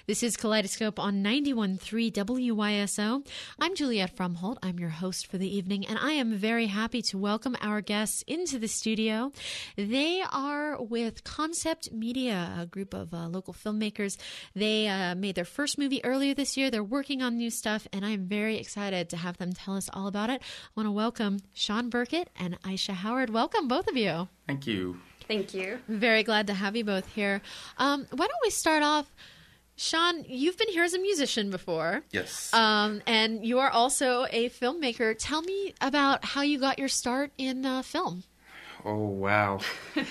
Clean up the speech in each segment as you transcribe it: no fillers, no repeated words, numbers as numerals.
This is Kaleidoscope on 91.3 WYSO. I'm Juliette Fromholt. I'm your host for the evening, and I am very happy to welcome our guests into the studio. They are with Concept Media, a group of local filmmakers. They made their first movie earlier this year. They're working on new stuff, and I'm very excited to have them tell us all about it. I want to welcome Sean Burkett and Aisha Howard. Welcome, both of you. Thank you. Thank you. I'm very glad to have you both here. Why don't we start off? Sean, you've been here as a musician before. Yes. And you are also a filmmaker. Tell me about how you got your start in film. Oh, wow.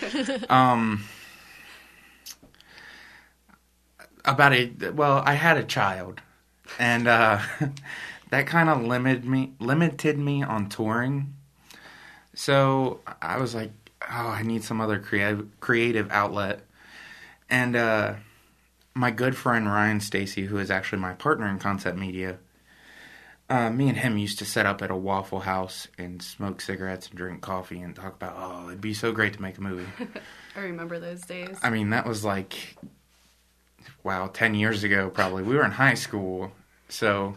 I had a child, and that kind of limited me on touring. So I was like, I need some other creative outlet. And my good friend Ryan Stacy, who is actually my partner in Concept Media, me and him used to set up at a Waffle House and smoke cigarettes and drink coffee and talk about, it'd be so great to make a movie. I remember those days. I mean, that was 10 years ago probably. We were in high school. So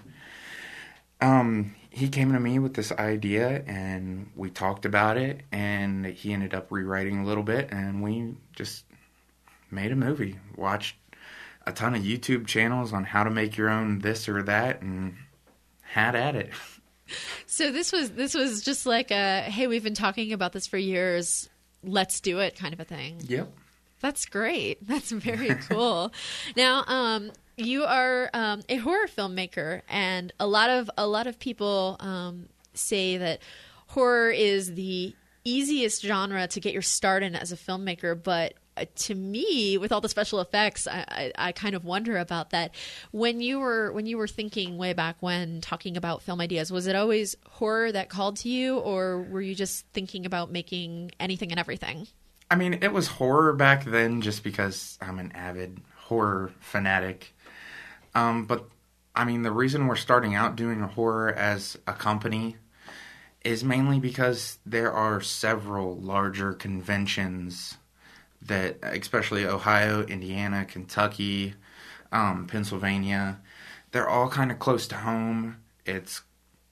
he came to me with this idea, and we talked about it, and he ended up rewriting a little bit, and we just made a movie. Watched a ton of YouTube channels on how to make your own this or that, and had at it. So this was just like a, hey, we've been talking about this for years, let's do it kind of a thing. Yep. That's great. That's very cool. Now, you are a horror filmmaker, and a lot of people say that horror is the easiest genre to get your start in as a filmmaker. But to me, with all the special effects, I kind of wonder about that. When you were thinking way back when, talking about film ideas, was it always horror that called to you, or were you just thinking about making anything and everything? I mean, it was horror back then just because I'm an avid horror fanatic. But, I mean, the reason we're starting out doing horror as a company is mainly because there are several larger conventions that, especially Ohio, Indiana, Kentucky, Pennsylvania, they're all kind of close to home. It's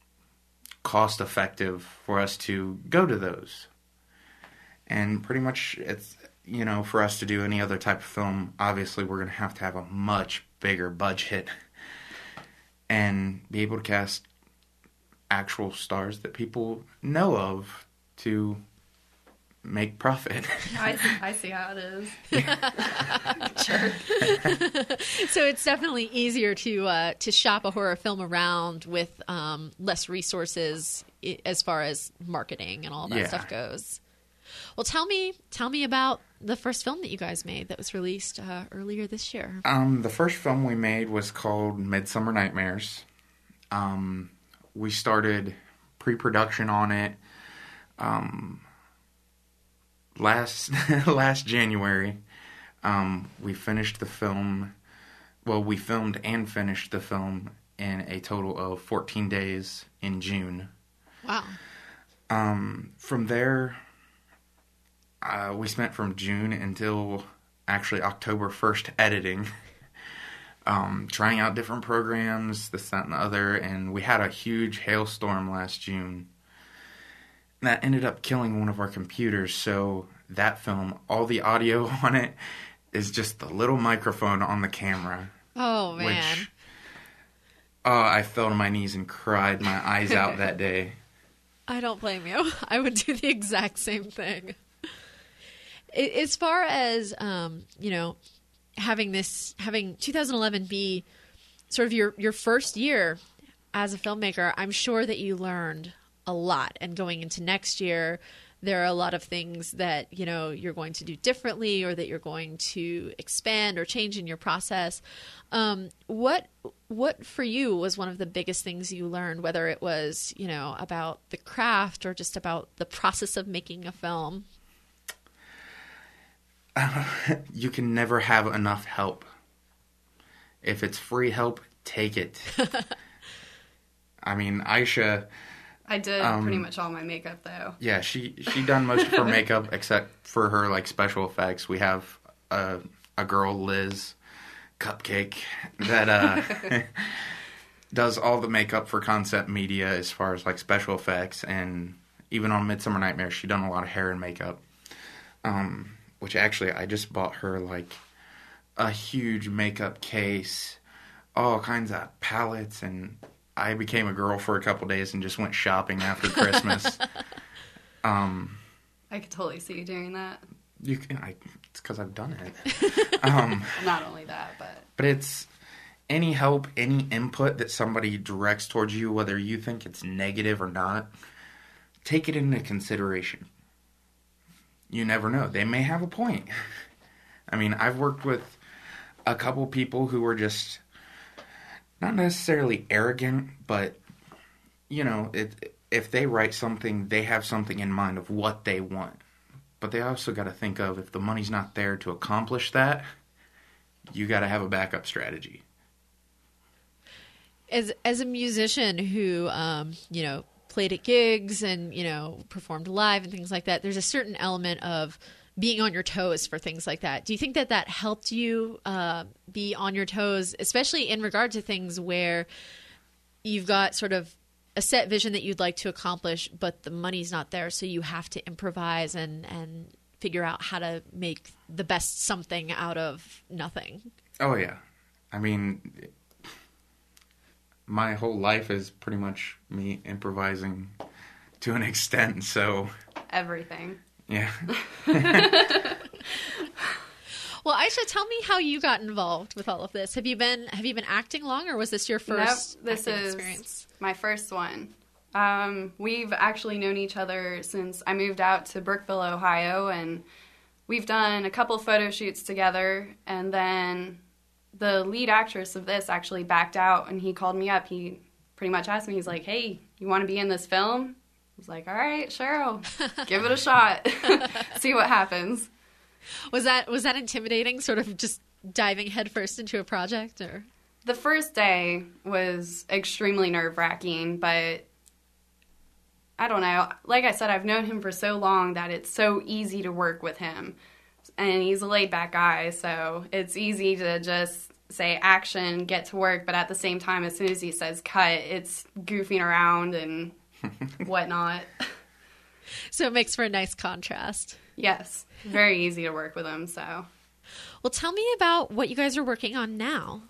cost effective for us to go to those. And pretty much it's, for us to do any other type of film, obviously we're going to have a much bigger budget and be able to cast actual stars that people know of to make profit. I see how it is. Sure. So it's definitely easier to shop a horror film around with less resources as far as marketing and all that stuff goes. Well, tell me about the first film that you guys made that was released earlier this year. The first film we made was called Midsummer Nightmares. We started pre-production on it last January. We finished the film. Well, we filmed and finished the film in a total of 14 days in June. Wow. From there, we spent from June until actually October 1st editing, trying out different programs, this, that, and the other, and we had a huge hailstorm last June. That ended up killing one of our computers, so that film, all the audio on it is just the little microphone on the camera. Oh, man. Which, I fell to my knees and cried my eyes out that day. I don't blame you. I would do the exact same thing. As far as, having 2011 be sort of your first year as a filmmaker, I'm sure that you learned a lot. And going into next year, there are a lot of things that, you're going to do differently or that you're going to expand or change in your process. What for you was one of the biggest things you learned, whether it was, about the craft or just about the process of making a film? You can never have enough help. If it's free help, take it. I mean, Aisha... I did pretty much all my makeup, though. Yeah, she done most of her makeup except for her, special effects. We have a girl, Liz, Cupcake that does all the makeup for Concept Media as far as like special effects, and even on Midsummer Nightmare, she done a lot of hair and makeup. Which actually, I just bought her like a huge makeup case, all kinds of palettes, and I became a girl for a couple days and just went shopping after Christmas. I could totally see you doing that. It's because I've done it. Not only that, but it's any help, any input that somebody directs towards you, whether you think it's negative or not, take it into consideration. You never know. They may have a point. I mean, I've worked with a couple people who were just not necessarily arrogant, but, you know, if they write something, they have something in mind of what they want. But they also got to think of, if the money's not there to accomplish that, you got to have a backup strategy. As a musician who, you know, played at gigs and, you know, performed live and things like that, there's a certain element of being on your toes for things like that. Do you think that helped you be on your toes, especially in regard to things where you've got sort of a set vision that you'd like to accomplish, but the money's not there, so you have to improvise and figure out how to make the best something out of nothing? Oh, yeah. I mean, my whole life is pretty much me improvising to an extent, so... Everything. Yeah. Well, Aisha, tell me how you got involved with all of this. Have you been acting long, or was this your first experience? My first one. We've actually known each other since I moved out to Brookville, Ohio, and we've done a couple photo shoots together, and then the lead actress of this actually backed out, and he called me up. He pretty much asked me, he's like, "Hey, you want to be in this film?" I was like, "All right, sure, I'll give it a shot. See what happens." Was that intimidating, sort of just diving headfirst into a project? Or the first day was extremely nerve-wracking, but I don't know. Like I said, I've known him for so long that it's so easy to work with him. And he's a laid-back guy, so it's easy to just say action, get to work, but at the same time, as soon as he says cut, it's goofing around and whatnot. So it makes for a nice contrast. Yes. Very easy to work with him, so. Well, tell me about what you guys are working on now.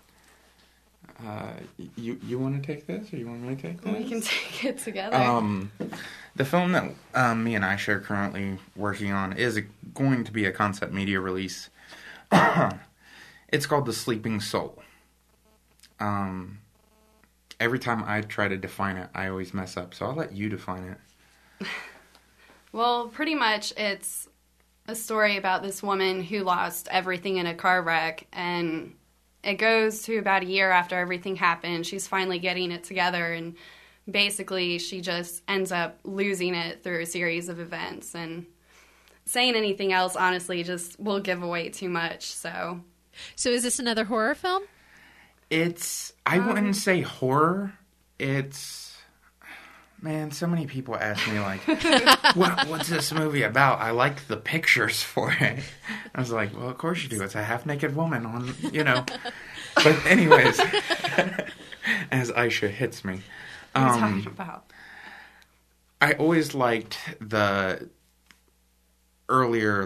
You want to take this, or you want me to take this? We can take it together. The film that me and Aisha are currently working on is going to be a Concept Media release. It's called The Sleeping Soul. Every time I try to define it, I always mess up, so I'll let you define it. Well, pretty much it's a story about this woman who lost everything in a car wreck, and it goes to about a year after everything happened. She's finally getting it together, and basically she just ends up losing it through a series of events. And saying anything else, honestly, just will give away too much. So is this another horror film? I wouldn't say horror. Man, so many people ask me, like, what's this movie about? I like the pictures for it. I was like, well, of course you do. It's a half-naked woman on, you know. But anyways, as Aisha hits me. What are you talking about? I always liked the earlier,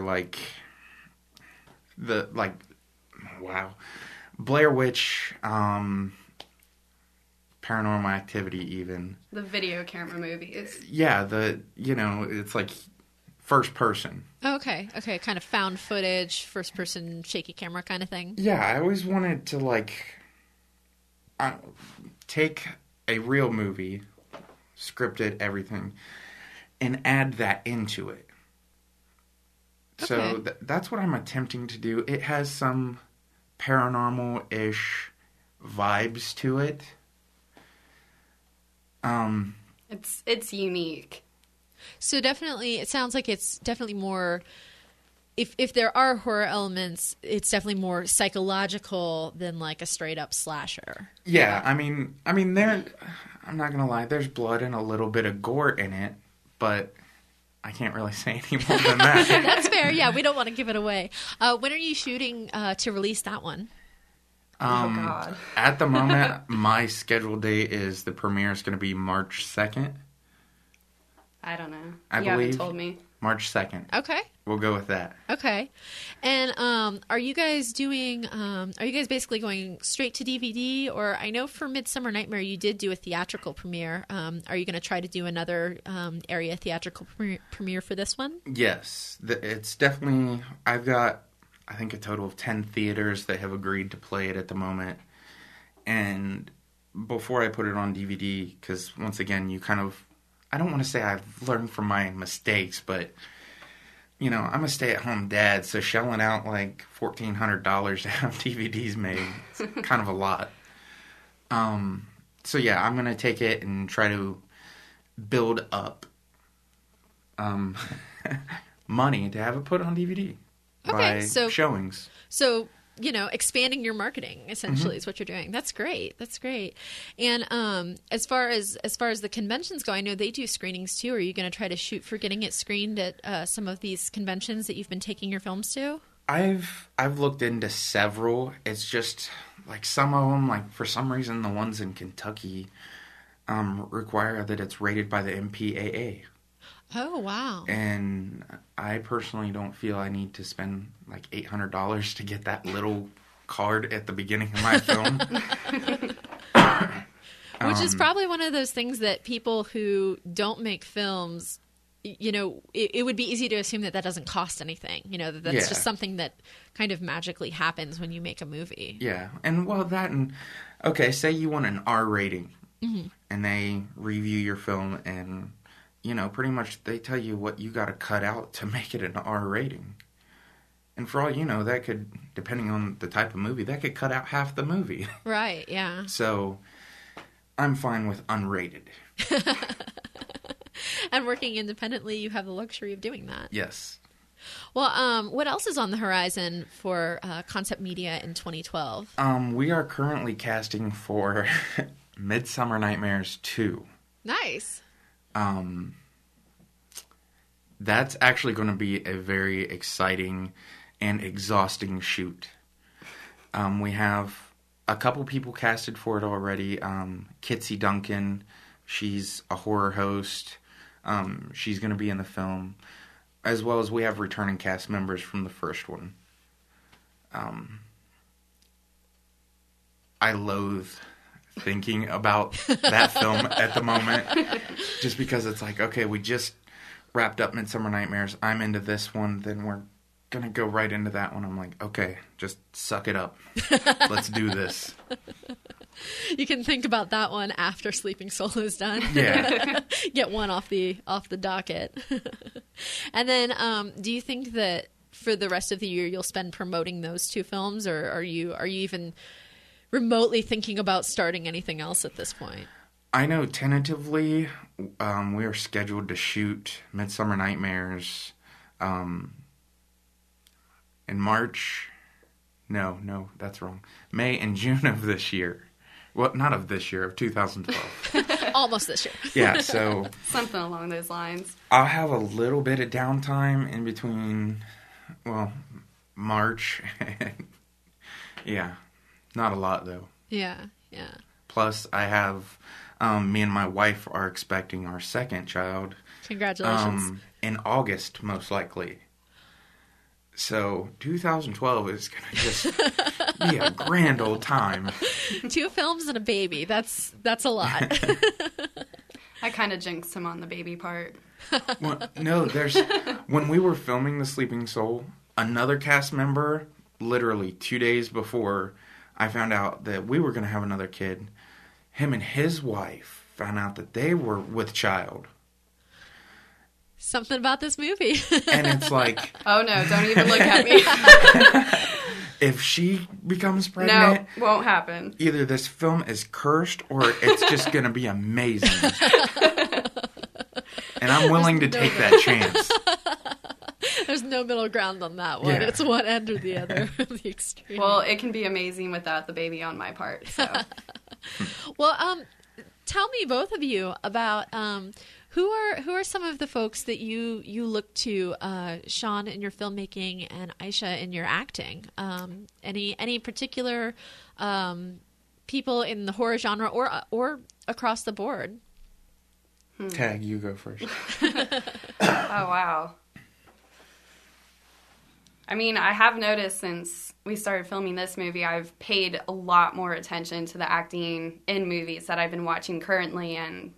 Blair Witch, Paranormal Activity, even. The video camera movies. Yeah, it's like first person. Oh, okay, kind of found footage, first person shaky camera kind of thing. Yeah, I always wanted to take a real movie, scripted, and add that into it. Okay. So that's what I'm attempting to do. It has some paranormal-ish vibes to it. It's unique. So definitely, it sounds like it's definitely more, if there are horror elements, it's definitely more psychological than like a straight up slasher. Yeah, I mean, there, I'm not gonna lie, there's blood and a little bit of gore in it, but I can't really say any more than that. That's fair. Yeah, we don't want to give it away. When are you shooting to release that one? Oh, God. At the moment, my scheduled date is the premiere is going to be March 2nd. I don't know. I You believe. haven't told me. March 2nd. Okay. We'll go with that. Okay. And are you guys doing, are you guys basically going straight to DVD? Or I know for Midsummer Nightmare you did do a theatrical premiere. Are you going to try to do another area theatrical premiere for this one? Yes. It's definitely, I've got, I think, a total of 10 theaters that have agreed to play it at the moment. And before I put it on DVD, because once again, you kind of, I don't want to say I've learned from my mistakes, but, you know, I'm a stay-at-home dad, so shelling out like $1,400 to have DVDs made is kind of a lot. So yeah, I'm going to take it and try to build up money to have it put on DVD by showings. So, you know, expanding your marketing essentially is what you're doing. That's great. That's great. And as far as the conventions go, I know they do screenings too. Are you going to try to shoot for getting it screened at some of these conventions that you've been taking your films to? I've looked into several. It's just like some of them, like for some reason, the ones in Kentucky require that it's rated by the MPAA. Oh, wow. And I personally don't feel I need to spend like $800 to get that little card at the beginning of my film. Which is probably one of those things that people who don't make films, you know, it would be easy to assume that doesn't cost anything. You know, that's just something that kind of magically happens when you make a movie. Yeah. And well, okay, say you want an R rating and they review your film and, you know, pretty much they tell you what you got to cut out to make it an R rating. And for all you know, that could, depending on the type of movie, that could cut out half the movie. Right, yeah. So I'm fine with unrated. And working independently, you have the luxury of doing that. Yes. Well, what else is on the horizon for Concept Media in 2012? We are currently casting for Midsummer Nightmares 2. Nice. That's actually going to be a very exciting and exhausting shoot. We have a couple people casted for it already. Kitsy Duncan, she's a horror host. She's going to be in the film. As well as we have returning cast members from the first one. I loathe thinking about that film at the moment. Just because it's like, okay, we just wrapped up Midsummer Nightmares. I'm into this one. Then we're going to go right into that one. I'm like, okay, just suck it up. Let's do this. You can think about that one after Sleeping Soul is done. Yeah. Get one off the docket. And then do you think that for the rest of the year you'll spend promoting those two films, or are you even remotely thinking about starting anything else at this point? I know tentatively we are scheduled to shoot Midsummer Nightmares in March. No, that's wrong. May and June of this year. Well, not of this year, of 2012. Almost this year. Yeah, so Something along those lines. I'll have a little bit of downtime in between, well, March and, yeah, not a lot though. Yeah. Plus, I have, me and my wife are expecting our second child. Congratulations. In August, most likely. So 2012 is going to just be a grand old time. 2 films and a baby. That's a lot. I kind of jinxed him on the baby part. Well, no, when we were filming The Sleeping Soul, another cast member, literally 2 days before I found out that we were going to have another kid, him and his wife found out that they were with child. Something about this movie. And it's like... Oh, no, don't even look at me. If she becomes pregnant... No, won't happen. Either this film is cursed or it's just going to be amazing. And I'm willing to take that chance. There's no middle ground on that one. Yeah. It's one end or the other. The extreme. Well, it can be amazing without the baby on my part, so... Well, tell me, both of you, about Who are some of the folks that you look to, Sean, in your filmmaking and Aisha in your acting? Any particular people in the horror genre or across the board? Tag, you go first. Oh, wow. I mean, I have noticed since we started filming this movie, I've paid a lot more attention to the acting in movies that I've been watching currently, and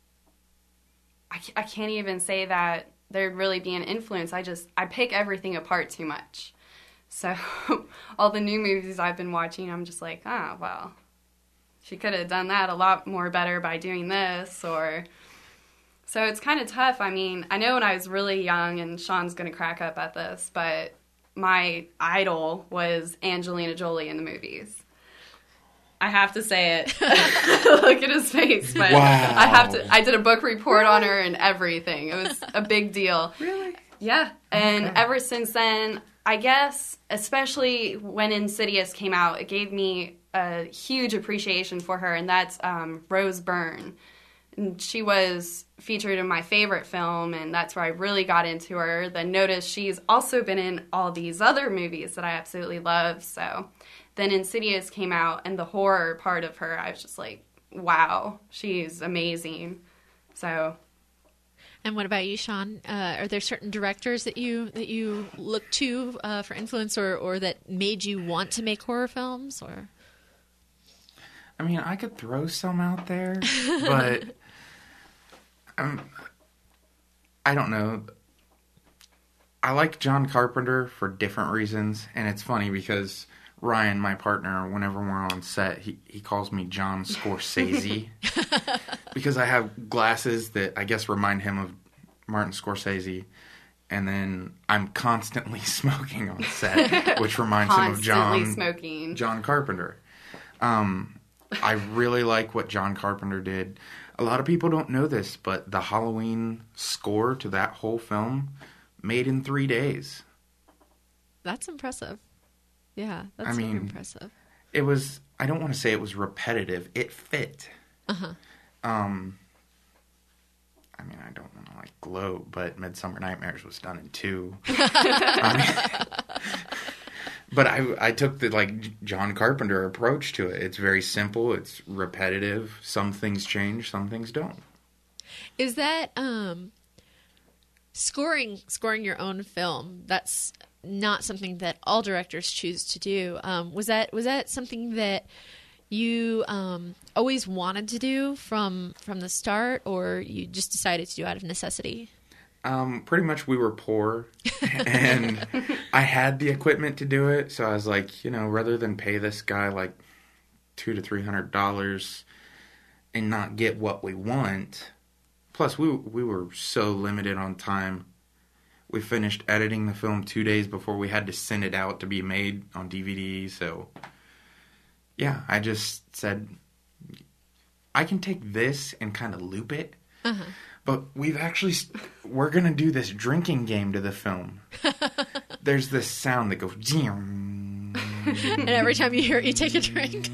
I can't even say that there'd really be an influence. I pick everything apart too much. So all the new movies I've been watching, I'm just like, oh, well, she could have done that a lot more better by doing this, or... So it's kind of tough. I mean, I know when I was really young, and Sean's going to crack up at this, but my idol was Angelina Jolie in the movies. I have to say it. Look at his face. But wow. I did a book report on her and everything. It was a big deal. Really? Yeah. And ever since then, I guess, especially when Insidious came out, it gave me a huge appreciation for her, and that's Rose Byrne. And she was featured in my favorite film, and that's where I really got into her. Then noticed she's also been in all these other movies that I absolutely love. So then Insidious came out, and the horror part of her, I was just like, wow, she's amazing. So. And what about you, Sean? Are there certain directors that you look to for influence, or that made you want to make horror films? Or I mean, I could throw some out there, but I don't know. I like John Carpenter for different reasons, and it's funny because Ryan, my partner, whenever we're on set, he calls me John Scorsese because I have glasses that I guess remind him of Martin Scorsese, and then I'm constantly smoking on set, which reminds him of John Carpenter. I really like what John Carpenter did. A lot of people don't know this, but the Halloween score to that whole film made in 3 days. That's impressive. Yeah, that's super impressive. It was, I don't want to say it was repetitive. It fit. Uh-huh. I mean, I don't want to gloat, but Midsummer Nightmares was done in 2. But I took the John Carpenter approach to it. It's very simple. It's repetitive. Some things change. Some things don't. Is that scoring your own film? That's not something that all directors choose to do. Was that something that you always wanted to do from the start, or you just decided to do out of necessity? Pretty much we were poor, and I had the equipment to do it, so I was like, rather than pay this guy $200 to $300 and not get what we want, plus we were so limited on time. We finished editing the film 2 days before we had to send it out to be made on DVD, so yeah, I just said, I can take this and kind of loop it. Uh-huh. But we're going to do this drinking game to the film. There's this sound that goes... And every time you hear it, you take a drink.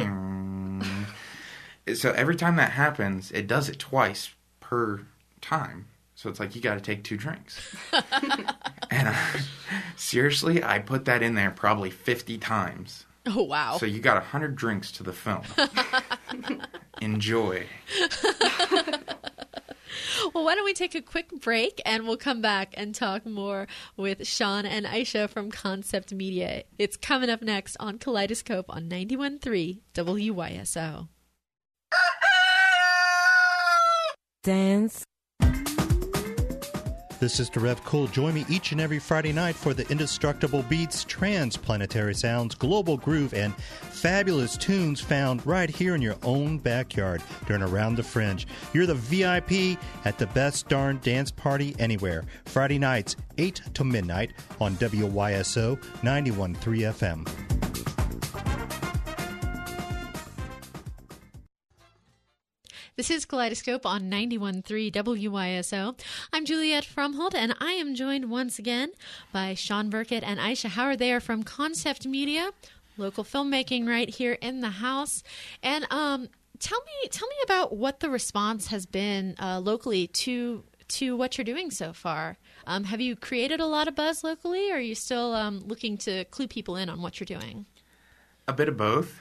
So every time that happens, it does it twice per time. So it's like, you got to take 2 drinks. And seriously, I put that in there probably 50 times. Oh, wow. So you got 100 drinks to the film. Enjoy. Well, why don't we take a quick break, and we'll come back and talk more with Sean and Aisha from Concept Media. It's coming up next on Kaleidoscope on 91.3 WYSO. Dance. This is Derev Cool. Join me each and every Friday night for the indestructible beats, transplanetary sounds, global groove, and fabulous tunes found right here in your own backyard during Around the Fringe. You're the VIP at the best darn dance party anywhere. Friday nights, 8 to midnight on WYSO 91.3 FM. This is Kaleidoscope on 91.3 WYSO. I'm Juliette Fromhold, and I am joined once again by Sean Burkett and Aisha Howard. They are from Concept Media, local filmmaking right here in the house. And tell me about what the response has been locally to what you're doing so far. Have you created a lot of buzz locally, or are you still looking to clue people in on what you're doing? A bit of both.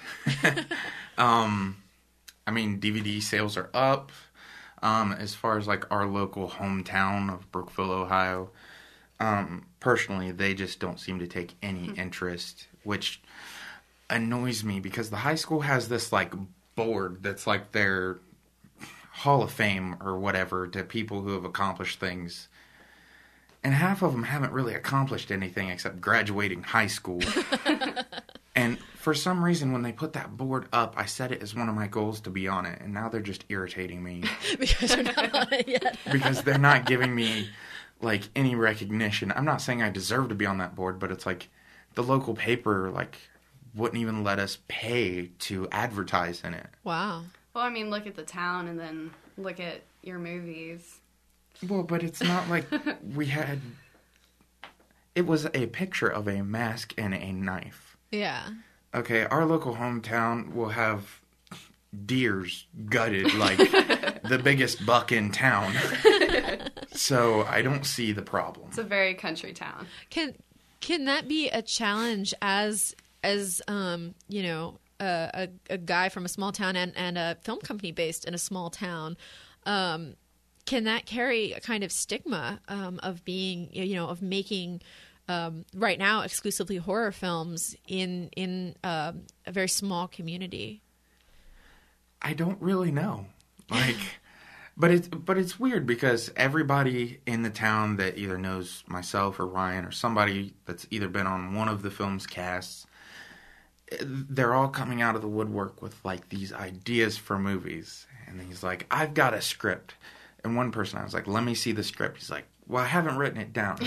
I mean, DVD sales are up. As far as like our local hometown of Brookville, Ohio, personally, they just don't seem to take any interest, which annoys me because the high school has this like board that's like their Hall of Fame or whatever to people who have accomplished things. And half of them haven't really accomplished anything except graduating high school. And for some reason, when they put that board up, I set it as one of my goals to be on it. And now they're just irritating me. Because you're not on it yet. Because they're not giving me, like, any recognition. I'm not saying I deserve to be on that board, but it's like the local paper, like, wouldn't even let us pay to advertise in it. Wow. Well, I mean, look at the town and then look at your movies. Well, but it's not like we had... It was a picture of a mask and a knife. Yeah. Okay, our local hometown will have deers gutted like the biggest buck in town. So I don't see the problem. It's a very country town. Can that be a challenge as you know, a guy from a small town and a film company based in a small town? Can that carry a kind of stigma of being, you know, of making right now exclusively horror films in a very small community? I don't really know. Like, but it's weird because everybody in the town that either knows myself or Ryan or somebody that's either been on one of the film's casts, they're all coming out of the woodwork with like these ideas for movies. And he's like, I've got a script. And one person, I was like, let me see the script. He's like, well, I haven't written it down.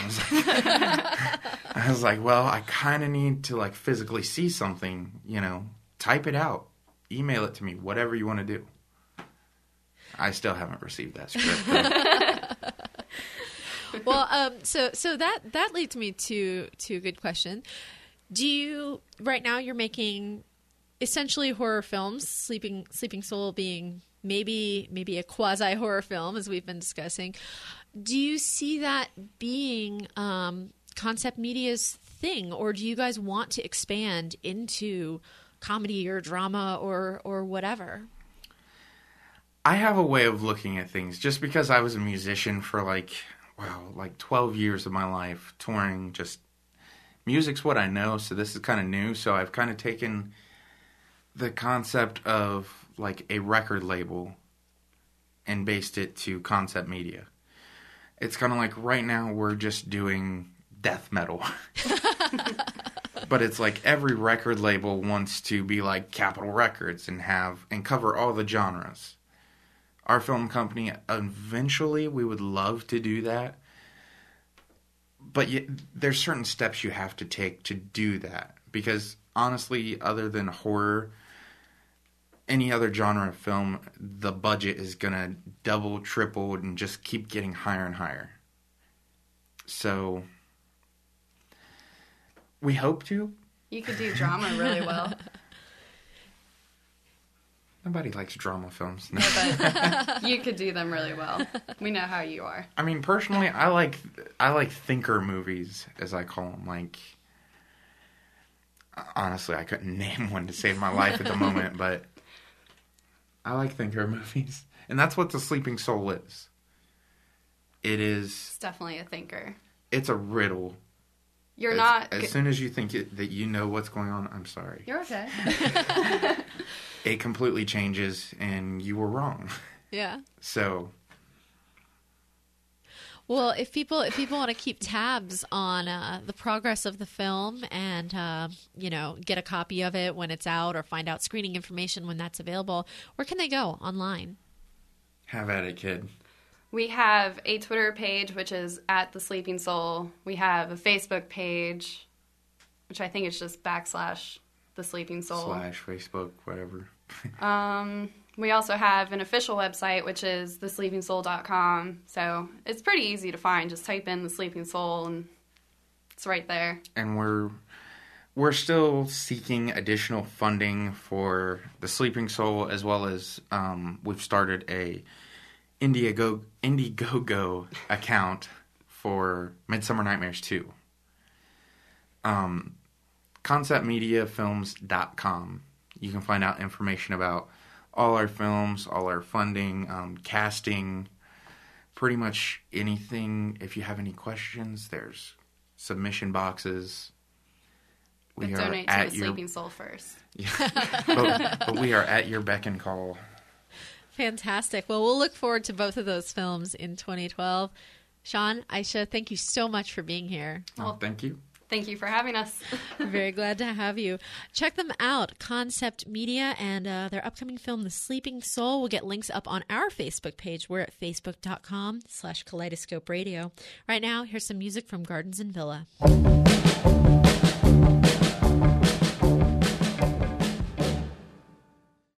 I was like, well, I kind of need to like physically see something, you know, type it out, email it to me, whatever you want to do. I still haven't received that script. Well, so that leads me to a good question. Do you, right now you're making essentially horror films, Sleeping Soul being maybe a quasi horror film, as we've been discussing. Do you see that being Concept Media's thing, or do you guys want to expand into comedy or drama or whatever? I have a way of looking at things. Just because I was a musician for like 12 years of my life, touring, just music's what I know, so this is kind of new. So I've kind of taken the concept of like a record label and based it to Concept Media. It's kind of like right now we're just doing death metal. But it's like every record label wants to be like Capitol Records and cover all the genres. Our film company, eventually we would love to do that. But there's certain steps you have to take to do that. Because honestly, other than horror, any other genre of film, the budget is going to double, triple, and just keep getting higher and higher. So, we hope to. You could do drama really well. Nobody likes drama films. No. But you could do them really well. We know how you are. I mean, personally, I like thinker movies, as I call them. Like, honestly, I couldn't name one to save my life at the moment, but I like thinker movies. And that's what The Sleeping Soul is. It is... It's definitely a thinker. It's a riddle. You're not... As soon as you think that you know what's going on, I'm sorry. You're okay. It completely changes, and you were wrong. Yeah. So... Well, if people want to keep tabs on the progress of the film and you know, get a copy of it when it's out or find out screening information when that's available, where can they go online? Have at it, kid. We have a Twitter page, which is at The Sleeping Soul. We have a Facebook page, which I think is just / The Sleeping Soul. / Facebook, whatever. We also have an official website, which is thesleepingsoul.com. So it's pretty easy to find. Just type in The Sleeping Soul, and it's right there. And we're still seeking additional funding for the Sleeping Soul, as well as we've started a Indiegogo account for Midsummer Nightmares 2. ConceptMediaFilms.com. You can find out information about all our films, all our funding, casting, pretty much anything. If you have any questions, there's submission boxes. But donate to the Sleeping Soul first. Yeah. but we are at your beck and call. Fantastic. Well, we'll look forward to both of those films in 2012. Sean, Aisha, thank you so much for being here. Well, thank you. Thank you for having us. Very glad to have you. Check them out, Concept Media, and their upcoming film, The Sleeping Soul. We'll get links up on our Facebook page. We're at facebook.com/Kaleidoscope Radio. Right now, here's some music from Gardens and Villa.